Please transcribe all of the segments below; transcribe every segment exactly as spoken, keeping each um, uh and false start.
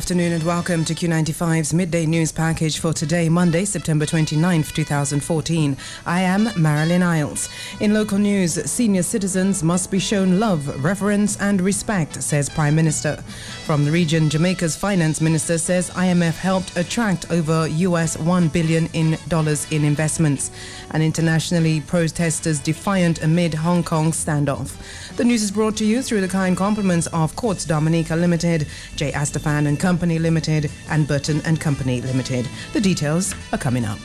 afternoon and welcome to Q ninety-five's midday news package for today, Monday, September twenty-ninth, twenty fourteen. I am Marilyn Isles. In local news, senior citizens must be shown love, reverence and respect, says Prime Minister. From the region, Jamaica's finance minister says I M F helped attract over U S one billion dollars in investments. And internationally, protesters defiant amid Hong Kong standoff. The news is brought to you through the kind compliments of Quartz Dominica Limited, J. Astafan and Company Limited, and Burton and Company Limited. The details are coming up.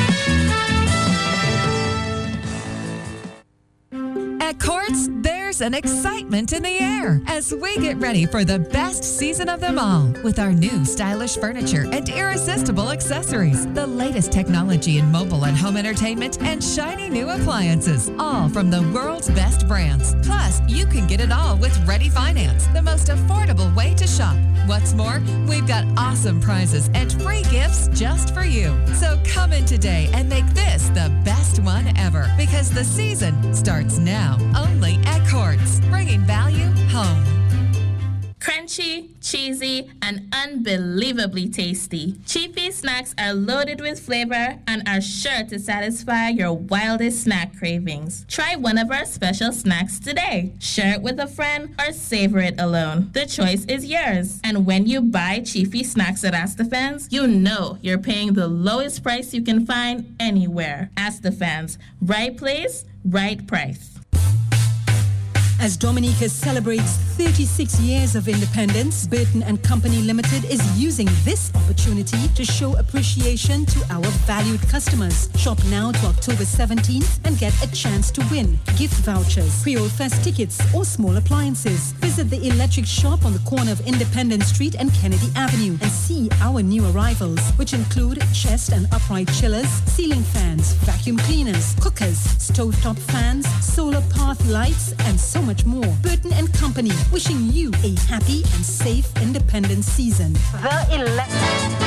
At Quartz, there's an excitement in the air as we get ready for the best season of them all with our new stylish furniture and irresistible accessories, the latest technology in mobile and home entertainment, and shiny new appliances, all from the world's best brands. Plus, you can get it all with Ready Finance, the most affordable way to shop. What's more, we've got awesome prizes and free gifts just for you. So come in today and make this the best one ever, because the season starts now, only at Quartz, bringing value home. Crunchy, cheesy, and unbelievably tasty. Cheapy snacks are loaded with flavor and are sure to satisfy your wildest snack cravings. Try one of our special snacks today. Share it with a friend or savor it alone. The choice is yours. And when you buy Cheapy snacks at Astafans, you know you're paying the lowest price you can find anywhere. Astafans, right place, right price. As Dominica celebrates thirty-six years of independence, Burton and Company Limited is using this opportunity to show appreciation to our valued customers. Shop now to October seventeenth and get a chance to win gift vouchers, Creole Fest tickets, or small appliances. Visit the electric shop on the corner of Independence Street and Kennedy Avenue and see our new arrivals, which include chest and upright chillers, ceiling fans, vacuum cleaners, cookers, stovetop fans, solar path lights, and so much much more. Burton and Company, wishing you a happy and safe independence season. The election.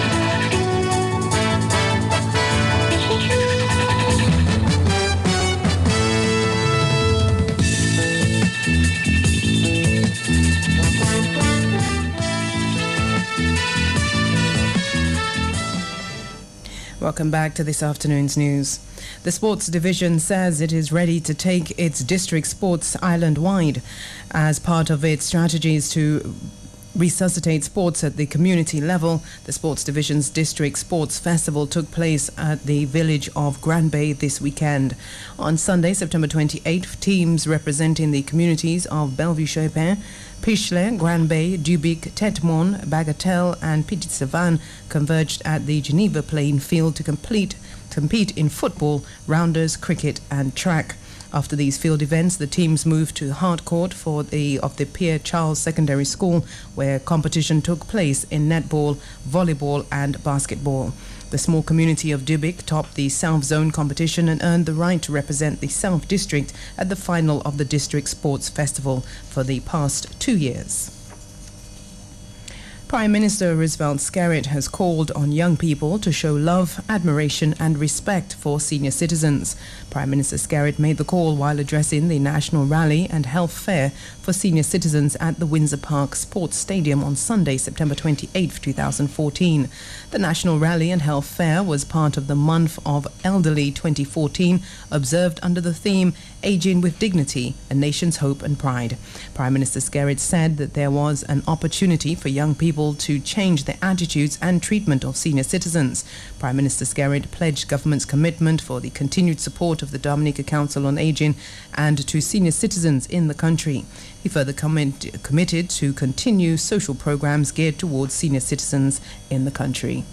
Welcome back to this afternoon's news. The sports division says it is ready to take its district sports island-wide as part of its strategies to resuscitate sports at the community level. The sports division's district sports festival took place at the village of Grand Bay this weekend. On Sunday, September twenty-eighth, teams representing the communities of Bellevue-Chopin, Pichelay, Grand Bay, Dubic, Tetmon, Bagatelle and Petit Savan converged at the Geneva playing field to complete compete in football, rounders, cricket and track. After these field events, the teams moved to Harcourt for the of the Pierre Charles Secondary School, where competition took place in netball, volleyball and basketball. The small community of Dubic topped the South Zone competition and earned the right to represent the South District at the final of the District Sports Festival for the past two years. Prime Minister Roosevelt Skerrit has called on young people to show love, admiration and respect for senior citizens. Prime Minister Skerrit made the call while addressing the National Rally and Health Fair for senior citizens at the Windsor Park Sports Stadium on Sunday, September twenty-eighth, twenty fourteen. The National Rally and Health Fair was part of the Month of Elderly twenty fourteen, observed under the theme Aging with Dignity, a Nation's Hope and Pride. Prime Minister Skerrit said that there was an opportunity for young people to change their attitudes and treatment of senior citizens. Prime Minister Skerrit pledged government's commitment for the continued support of the Dominica Council on Aging and to senior citizens in the country. He further comment, committed to continue social programs geared towards senior citizens in the country.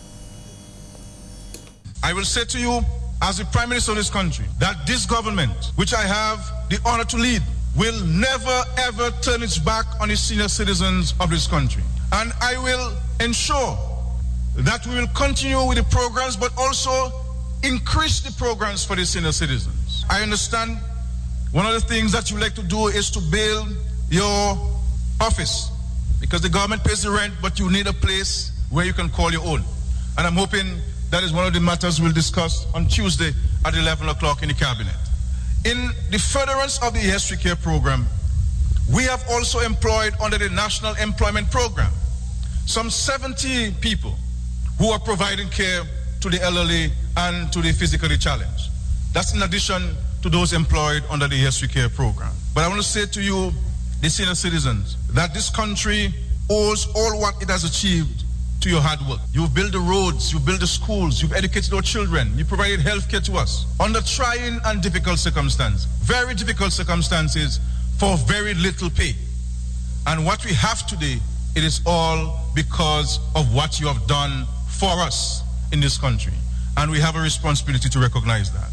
I will say to you, as the Prime Minister of this country, that this government, which I have the honor to lead, will never ever turn its back on the senior citizens of this country. And I will ensure that we will continue with the programs, but also increase the programs for the senior citizens. I understand one of the things that you like to do is to build your office, because the government pays the rent, but you need a place where you can call your own. And I'm hoping that is one of the matters we'll discuss on Tuesday at eleven o'clock in the cabinet. In the furtherance of the E S three Care program, we have also employed under the National Employment Program some seventy people who are providing care to the elderly and to the physically challenged. That's in addition to those employed under the Yes We Care program. But I want to say to you, the senior citizens, that this country owes all what it has achieved to your hard work. You've built the roads, you've built the schools, you've educated our children, you provided health care to us under trying and difficult circumstances, very difficult circumstances for very little pay. And what we have today, it is all because of what you have done for us in this country. And we have a responsibility to recognize that.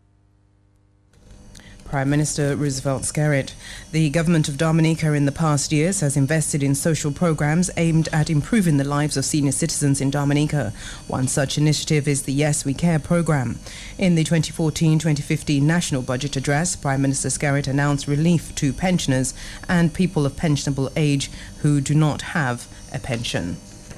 Prime Minister Roosevelt Skerrit. The government of Dominica in the past years has invested in social programs aimed at improving the lives of senior citizens in Dominica. One such initiative is the Yes We Care program. In the twenty fourteen twenty fifteen National Budget Address, Prime Minister Skerrit announced relief to pensioners and people of pensionable age who do not have a pension.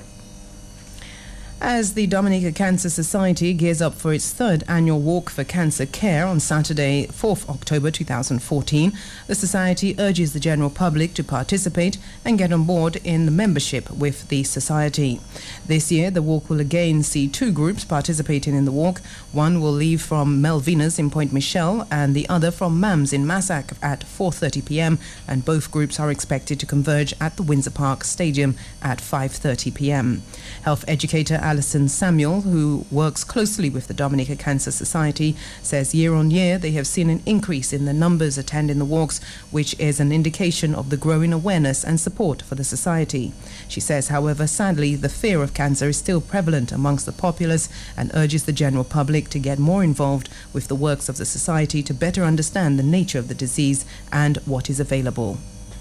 As the Dominica Cancer Society gears up for its third annual Walk for Cancer Care on Saturday, fourth October two thousand fourteen, the Society urges the general public to participate and get on board in the membership with the Society. This year, the walk will again see two groups participating in the walk. One will leave from Melvina's in Point Michelle and the other from Mams in Massac at four thirty p m, and both groups are expected to converge at the Windsor Park Stadium at five thirty p m. Health educator Alison Samuel, who works closely with the Dominica Cancer Society, says year on year they have seen an increase in the numbers attending the walks, which is an indication of the growing awareness and support for the society. She says, however, sadly, the fear of cancer is still prevalent amongst the populace and urges the general public to get more involved with the works of the society to better understand the nature of the disease and what is available.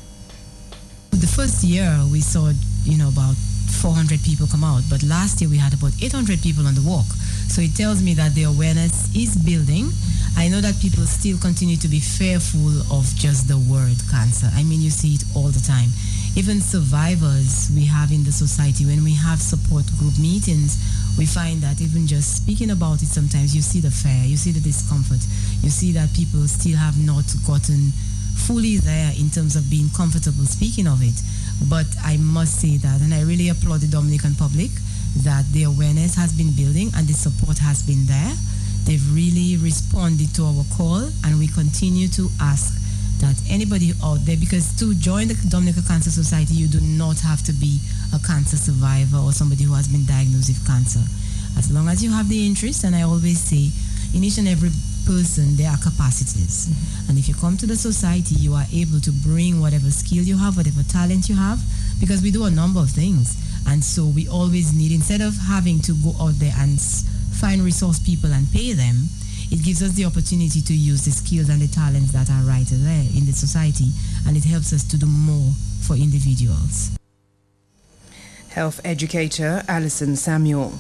The first year we saw, you know, about four hundred people come out, but last year we had about eight hundred people on the walk. So it tells me that the awareness is building. I know that people still continue to be fearful of just the word cancer. I mean, you see it all the time. Even survivors we have in the society, when we have support group meetings, we find that even just speaking about it, sometimes you see the fear, you see the discomfort, you see that people still have not gotten fully there in terms of being comfortable speaking of it. But I must say that, and I really applaud the Dominican public, that the awareness has been building and the support has been there. They've really responded to our call, and we continue to ask that anybody out there, because to join the Dominica Cancer Society, you do not have to be a cancer survivor or somebody who has been diagnosed with cancer. As long as you have the interest, and I always say, in each and every person, there are capacities. Mm-hmm. And if you come to the society, you are able to bring whatever skill you have, whatever talent you have, because we do a number of things. And so we always need, instead of having to go out there and find resource people and pay them, it gives us the opportunity to use the skills and the talents that are right there in the society, and it helps us to do more for individuals. Health educator Alison Samuel.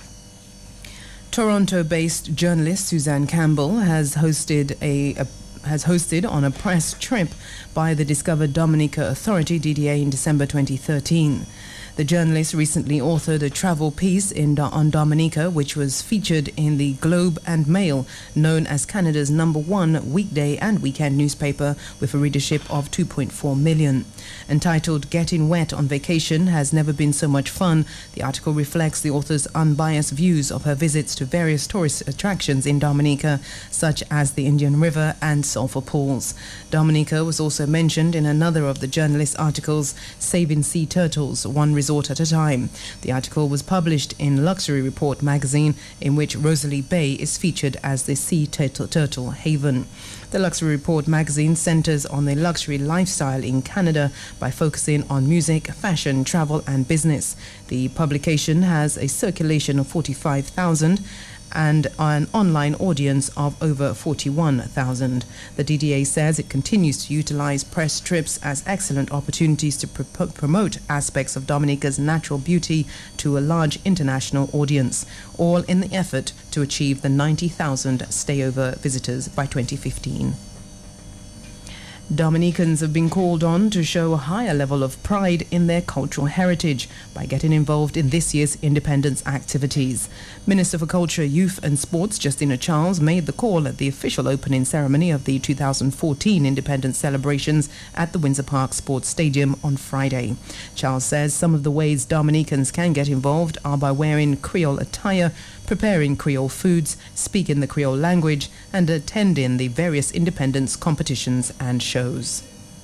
Toronto-based journalist Suzanne Campbell has hosted a, a has hosted on a press trip by the Discover Dominica Authority D D A in December twenty thirteen. The journalist recently authored a travel piece in, on Dominica, which was featured in the Globe and Mail, known as Canada's number one weekday and weekend newspaper, with a readership of two point four million. Entitled Getting Wet on Vacation Has Never Been So Much Fun, the article reflects the author's unbiased views of her visits to various tourist attractions in Dominica, such as the Indian River and Sulphur Pools. Dominica was also mentioned in another of the journalist's articles, Saving Sea Turtles, One Resort at a Time. The article was published in Luxury Report magazine, in which Rosalie Bay is featured as the Sea Turtle, turtle Haven. The Luxury Report magazine centers on the luxury lifestyle in Canada by focusing on music, fashion, travel and business. The publication has a circulation of forty-five thousand and an online audience of over forty-one thousand. The D D A says it continues to utilize press trips as excellent opportunities to pr- promote aspects of Dominica's natural beauty to a large international audience, all in the effort to achieve the ninety thousand stayover visitors by twenty fifteen. Dominicans have been called on to show a higher level of pride in their cultural heritage by getting involved in this year's independence activities. Minister for Culture, Youth and Sports, Justina Charles, made the call at the official opening ceremony of the two thousand fourteen independence celebrations at the Windsor Park Sports Stadium on Friday. Charles says some of the ways Dominicans can get involved are by wearing Creole attire, preparing Creole foods, speaking the Creole language, and attending the various independence competitions and shows.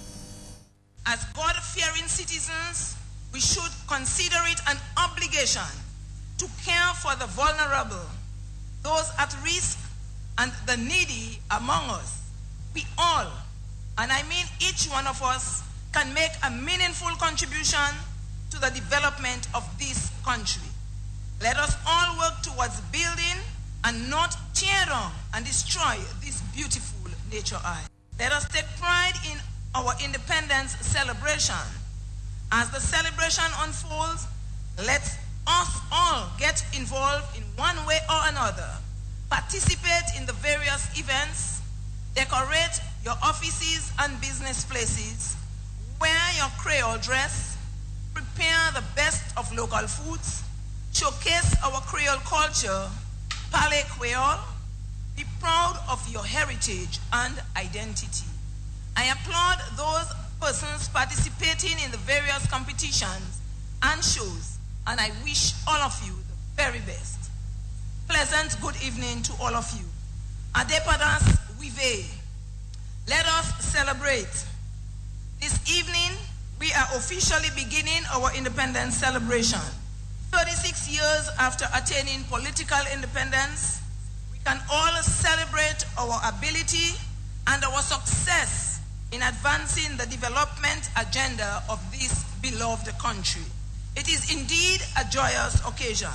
As God-fearing citizens, we should consider it an obligation to care for the vulnerable, those at risk, and the needy among us. We all, and I mean each one of us, can make a meaningful contribution to the development of this country. Let us all work towards building and not tear down and destroy this beautiful nature eye. Let us take pride in our independence celebration. As the celebration unfolds, let us all get involved in one way or another. Participate in the various events, decorate your offices and business places, wear your Creole dress, prepare the best of local foods, showcase our Creole culture, parler Creole, be proud of your heritage and identity. I applaud those persons participating in the various competitions and shows, and I wish all of you the very best. Pleasant good evening to all of you. Adepadas Wive. Let us celebrate. This evening, we are officially beginning our independence celebration. thirty-six years after attaining political independence, we can all celebrate our ability and our success in advancing the development agenda of this beloved country. It is indeed a joyous occasion.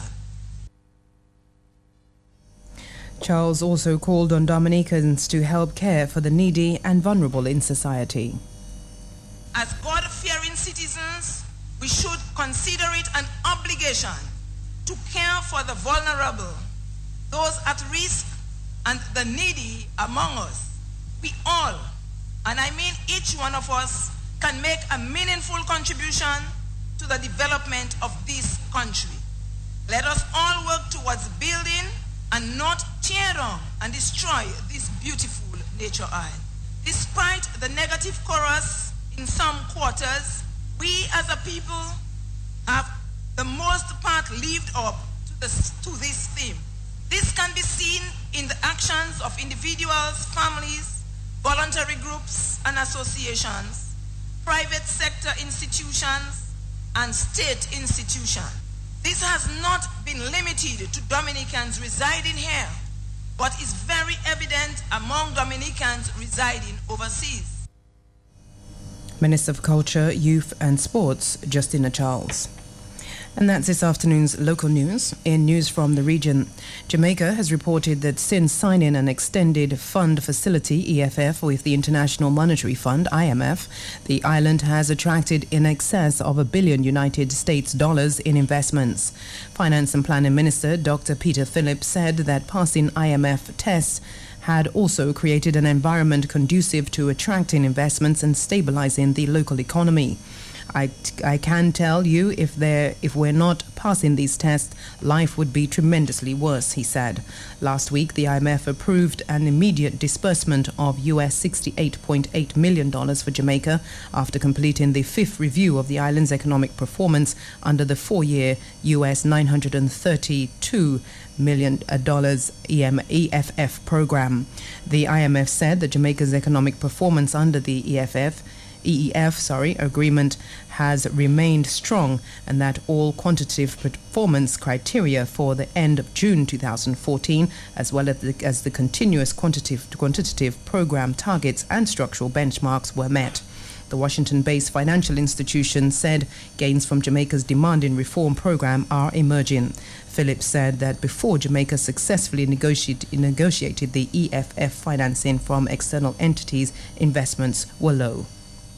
Charles also called on Dominicans to help care for the needy and vulnerable in society. As God-fearing citizens, we should consider it an obligation to care for the vulnerable, those at risk, and the needy among us. We all, and I mean each one of us, can make a meaningful contribution to the development of this country. Let us all work towards building and not tear down and destroy this beautiful nature eye. Despite the negative chorus in some quarters, we as a people have the most part lived up to this, to this theme. This can be seen in the actions of individuals, families, voluntary groups and associations, private sector institutions, and state institutions. This has not been limited to Dominicans residing here, but is very evident among Dominicans residing overseas. Minister of Culture, Youth and Sports, Justina Charles. And that's this afternoon's local news. In news from the region, Jamaica has reported that since signing an extended fund facility, E F F, with the International Monetary Fund, I M F, the island has attracted in excess of a billion United States dollars in investments. Finance and Planning Minister Doctor Peter Phillips said that passing I M F tests had also created an environment conducive to attracting investments and stabilizing the local economy. I, I can tell you if there if we're not passing these tests, life would be tremendously worse, he said. Last week, the I M F approved an immediate disbursement of U S sixty-eight point eight million dollars for Jamaica after completing the fifth review of the island's economic performance under the four-year U S nine hundred thirty-two million dollars E F F program. The I M F said that Jamaica's economic performance under the E F F E E F, sorry, agreement has remained strong, and that all quantitative performance criteria for the end of June two thousand fourteen, as well as the, as the continuous quantitative quantitative program targets and structural benchmarks were met. The Washington-based financial institution said gains from Jamaica's demanding reform program are emerging. Phillips said that before Jamaica successfully negotiate, negotiated the E F F financing from external entities, investments were low.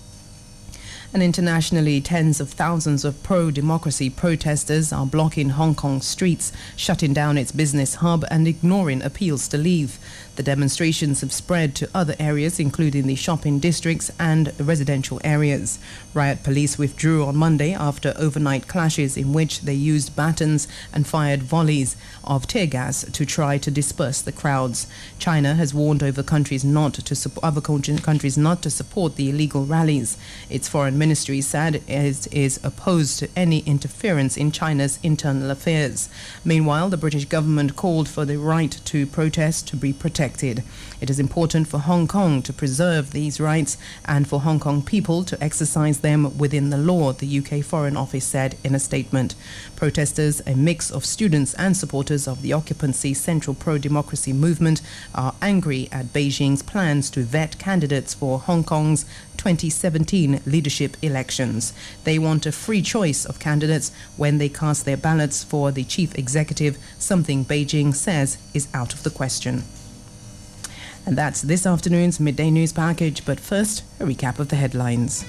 And internationally, tens of thousands of pro-democracy protesters are blocking Hong Kong streets, shutting down its business hub and ignoring appeals to leave. The demonstrations have spread to other areas, including the shopping districts and residential areas. Riot police withdrew on Monday after overnight clashes in which they used batons and fired volleys of tear gas to try to disperse the crowds. China has warned over countries not to support other countries not to support the illegal rallies. Its foreign ministry said it is opposed to any interference in China's internal affairs. Meanwhile, the British government called for the right to protest to be protected. It is important for Hong Kong to preserve these rights and for Hong Kong people to exercise them within the law, the U K Foreign Office said in a statement. Protesters, a mix of students and supporters of the occupancy Central Pro-Democracy movement, are angry at Beijing's plans to vet candidates for Hong Kong's twenty seventeen leadership elections. They want a free choice of candidates when they cast their ballots for the chief executive, something Beijing says is out of the question. And that's this afternoon's Midday News Package. But first, a recap of the headlines.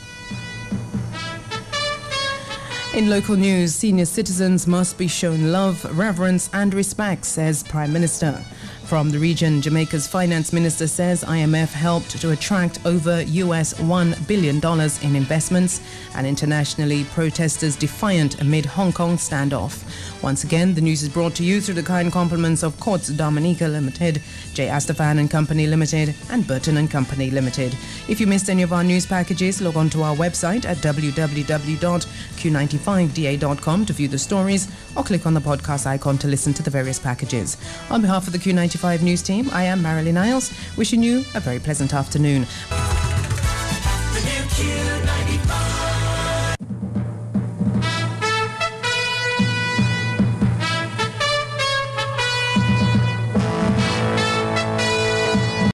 In local news, senior citizens must be shown love, reverence and respect, says Prime Minister. From the region, Jamaica's finance minister says I M F helped to attract over U S one billion dollars in investments, and internationally, protesters defiant amid Hong Kong standoff. Once again, the news is brought to you through the kind compliments of Courts Dominica Limited, J. Astafan and Company Limited, and Burton and Company Limited. If you missed any of our news packages, log on to our website at w w w dot q ninety-five d a dot com to view the stories, or click on the podcast icon to listen to the various packages. On behalf of the Q ninety-five News team, I am Marilyn Niles, wishing you a very pleasant afternoon. The new Q